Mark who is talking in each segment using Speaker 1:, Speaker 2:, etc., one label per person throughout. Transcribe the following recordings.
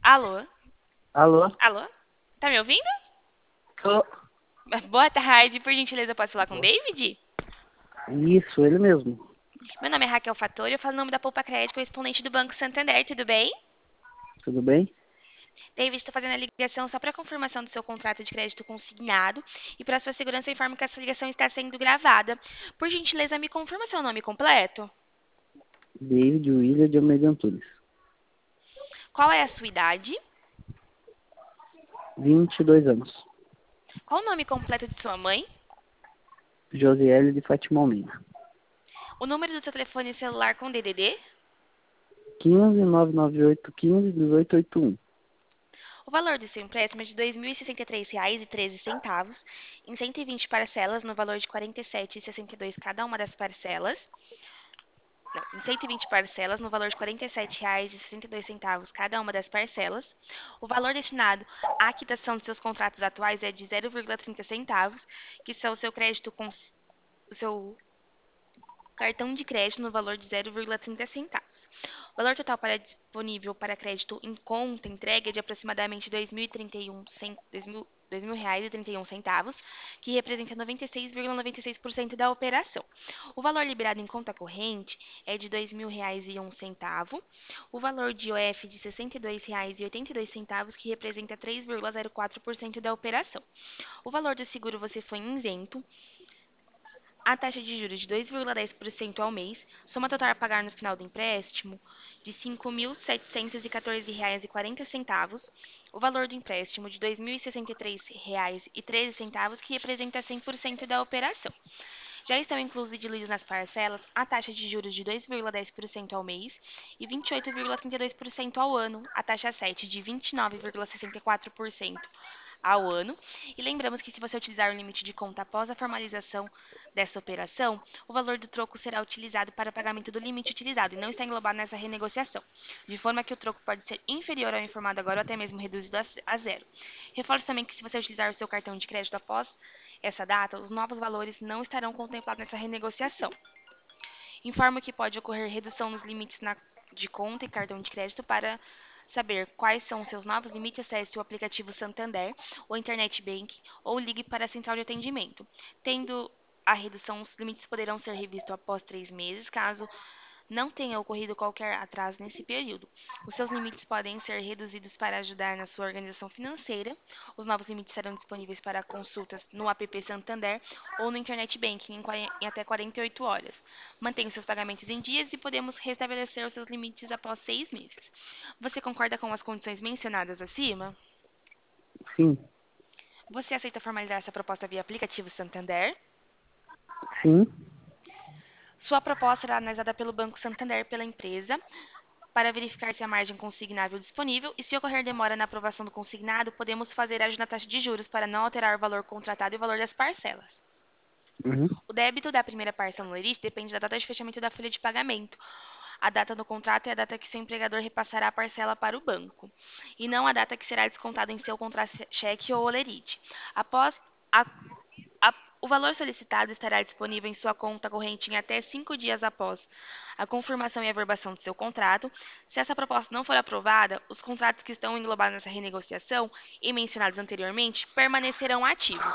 Speaker 1: Alô?
Speaker 2: Alô?
Speaker 1: Alô? Tá me ouvindo?
Speaker 2: Tô.
Speaker 1: Boa tarde, por gentileza, posso falar com o
Speaker 2: Boa.
Speaker 1: David?
Speaker 2: Isso, ele mesmo.
Speaker 1: Meu nome é Raquel Fattori, eu falo em nome da Poupa Crédito, correspondente do Banco Santander, tudo bem?
Speaker 2: Tudo bem?
Speaker 1: David, estou fazendo a ligação só para confirmação do seu contrato de crédito consignado e para sua segurança eu informo que essa ligação está sendo gravada. Por gentileza, me confirma seu nome completo.
Speaker 2: David William de Almeida Antunes.
Speaker 1: Qual é a sua idade?
Speaker 2: 22 anos.
Speaker 1: Qual o nome completo de sua mãe?
Speaker 2: Josiele de Fátima Almeida.
Speaker 1: O número do seu telefone celular com DDD?
Speaker 2: 15 998 15 1881.
Speaker 1: O valor do seu empréstimo é de R$ 2.063,13, em 120 parcelas, no valor de R$ 47,62 cada uma das parcelas. Não, em 120 parcelas, no valor de R$ 47,62 cada uma das parcelas. O valor destinado à quitação dos seus contratos atuais é de 0,30 centavos, que são o seu crédito com o seu cartão de crédito no valor de 0,30 centavos. O valor total para disponível para crédito em conta entrega é de aproximadamente R$ 2.031, que representa 96,96% da operação. O valor liberado em conta corrente é de R$ 2.000,01. O valor de IOF de R$ 62,82, que representa 3,04% da operação. O valor do seguro você foi isento. A taxa de juros de 2,10% ao mês, soma total a pagar no final do empréstimo de R$ 5.714,40, o valor do empréstimo de R$ 2.063,13, que representa 100% da operação. Já estão inclusos diluídos nas parcelas a taxa de juros de 2,10% ao mês e 28,32% ao ano, a taxa 7 de 29,64% ao ano. E lembramos que se você utilizar o limite de conta após a formalização dessa operação, o valor do troco será utilizado para pagamento do limite utilizado e não está englobado nessa renegociação, de forma que o troco pode ser inferior ao informado agora ou até mesmo reduzido a zero. Reforço também que se você utilizar o seu cartão de crédito após essa data, os novos valores não estarão contemplados nessa renegociação. Informo que pode ocorrer redução nos limites de conta e cartão de crédito. Para saber quais são os seus novos limites, acesse o aplicativo Santander ou Internet Banking ou ligue para a central de atendimento. Tendo a redução, os limites poderão ser revistos após 3 meses, caso não tenha ocorrido qualquer atraso nesse período. Os seus limites podem ser reduzidos para ajudar na sua organização financeira. Os novos limites serão disponíveis para consultas no app Santander ou no Internet Banking em até 48 horas. Mantenha seus pagamentos em dias e podemos restabelecer os seus limites após 6 meses. Você concorda com as condições mencionadas acima?
Speaker 2: Sim,
Speaker 1: Você aceita formalizar essa proposta via aplicativo Santander?
Speaker 2: sim,
Speaker 1: Sua proposta será analisada pelo Banco Santander pela empresa para verificar se a margem consignável é disponível e se ocorrer demora na aprovação do consignado, podemos fazer ajuste na taxa de juros para não alterar o valor contratado e o valor das parcelas.
Speaker 2: uhum,
Speaker 1: O débito da primeira parcela no limite depende da data de fechamento da folha de pagamento. A data do contrato é a data que seu empregador repassará a parcela para o banco, e não a data que será descontada em seu contra-cheque ou olerite. Após a o valor solicitado estará disponível em sua conta corrente em até 5 dias após a confirmação e averbação do seu contrato. Se essa proposta não for aprovada, os contratos que estão englobados nessa renegociação e mencionados anteriormente permanecerão ativos.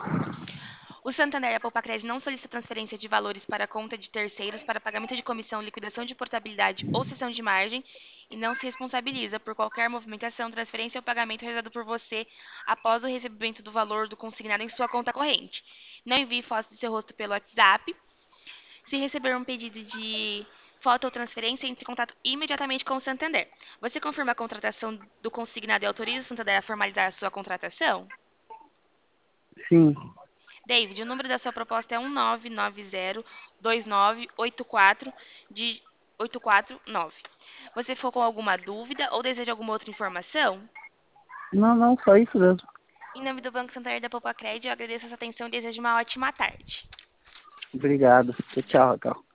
Speaker 1: O Santander e a Poupa-Crédito não solicitam transferência de valores para a conta de terceiros para pagamento de comissão, liquidação de portabilidade ou cessão de margem e não se responsabiliza por qualquer movimentação, transferência ou pagamento realizado por você após o recebimento do valor do consignado em sua conta corrente. Não envie foto do seu rosto pelo WhatsApp. Se receber um pedido de foto ou transferência, entre em contato imediatamente com o Santander. Você confirma a contratação do consignado e autoriza o Santander a formalizar a sua contratação?
Speaker 2: sim.
Speaker 1: David, o número da sua proposta é 19902984 de 849. Você ficou com alguma dúvida ou deseja alguma outra informação?
Speaker 2: Não, não, só isso mesmo.
Speaker 1: Em nome do Banco Santander da Poupa Crédito, eu agradeço a sua atenção e desejo uma ótima tarde.
Speaker 2: Obrigado. Tchau, tchau, Raquel.